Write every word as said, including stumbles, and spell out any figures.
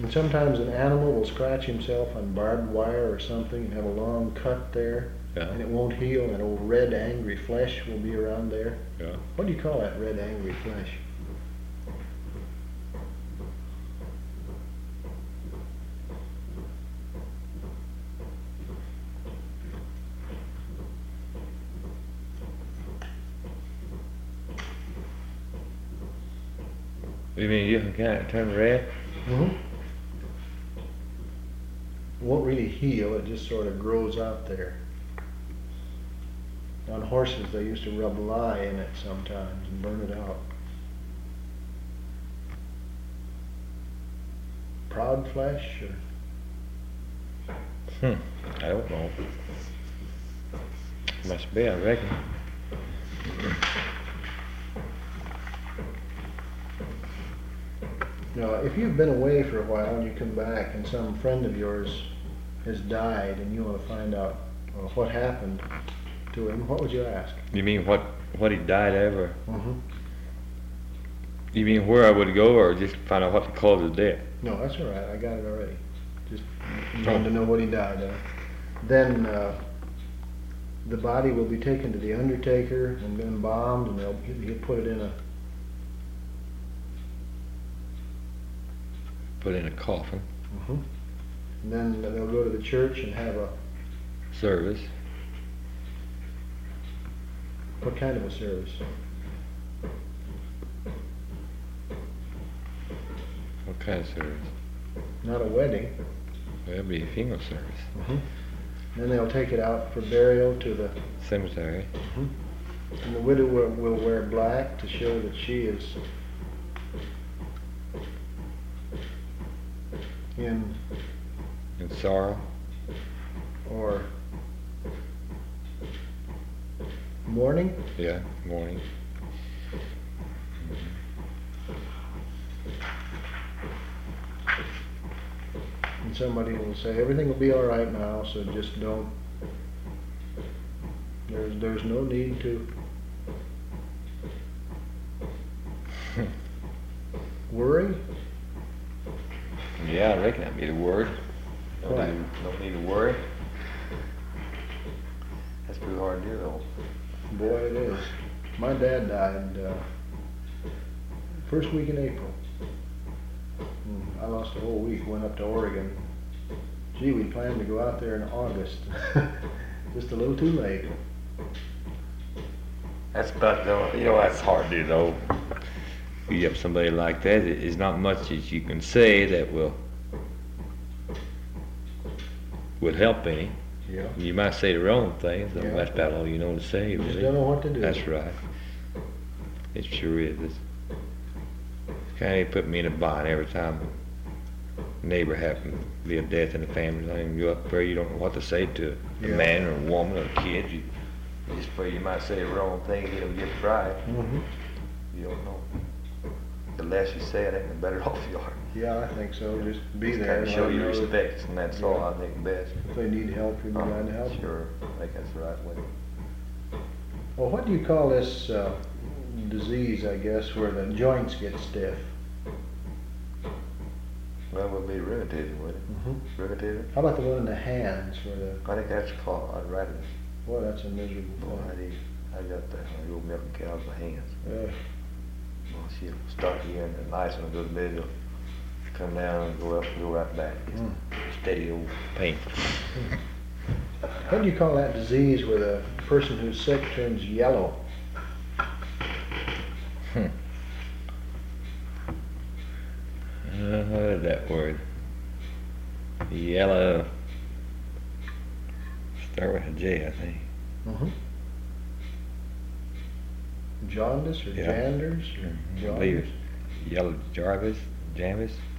And sometimes an animal will scratch himself on barbed wire or something and have a long cut there, Yeah. and it won't heal, and old red angry flesh will be around there. Yeah. What do you call that red angry flesh? You mean you can kind of turn red? Mm-hmm. It won't really heal, it just sort of grows out there. On horses, they used to rub lye in it sometimes and burn it out. Proud flesh, or Hmm. I don't know. Must be, I reckon. now, if you've been away for a while and you come back and some friend of yours has died and you want to find out well, what happened to him, what would you ask? You mean what what he died of, or Mm-hmm. you mean where I would go, or just find out what the cause of death? No, that's all right. I got it already. Just wanted to know what he died of. Then uh, the body will be taken to the undertaker and then embalmed, and they'll he'll put it in a Put in a coffin. Mm-hmm. And then they'll go to the church and have a Service. what kind of a service? What kind of service? Not a wedding. Well, it'll be a funeral service. Mm-hmm. Then they'll take it out for burial to the Cemetery. Mm-hmm. And the widow will, will wear black to show that she is in In sorrow. or mourning. Yeah, mourning. And somebody will say, everything will be all right now, so just don't, there's, there's no need to worry. Yeah, I reckon that'd be the word. Don't Right. need, don't need to worry. That's pretty hard to do, though. Boy, it is. My dad died uh, first week in April. And I lost a whole week, went up to Oregon. Gee, we planned to go out there in August. Just a little too late. That's about the, you know, that's hard to do, though. You have somebody like that, there's not much that you can say that will would help any. Yeah. You might say the wrong things, though. Yeah. That's about all you know to say, You just really. don't know what to do. That's right. It sure is. It's kind of put me in a bind every time a neighbor happens to be a death in the family. I mean, you up there, you don't know what to say to a Yeah. man or a woman or a kid. You, you just pray you might say the wrong thing, it'll get right. Mm-hmm. You don't know. The less you say, I think the better off you are. Yeah, I think so. Just be Just there. kind of and show let them your know that respect, and that's all I think best. If they need help, you'll be Uh, glad to help them. Sure, I think that's the right way. Well, what do you call this uh, disease, I guess, where the joints get stiff? Well, it would be rheumatism, would it? Mm-hmm. Rheumatism? How about the one in the hands where the, I think that's called arthritis. boy, that's a miserable Boy, I thing. did. I got that. I go milking cows by hands. Uh, Well, she'll start here and the ice will go to bed, it'll come down and go up and go right back. It's Mm. steady old pain. What do you call that disease where the person who's sick turns yellow? Hmm. Uh, I heard that word. Yellow. Start with a J, I think. Mm-hmm. Jaundice or Yeah. Janders or I believe Jaundice? it's yellow Jarvis, Janvis.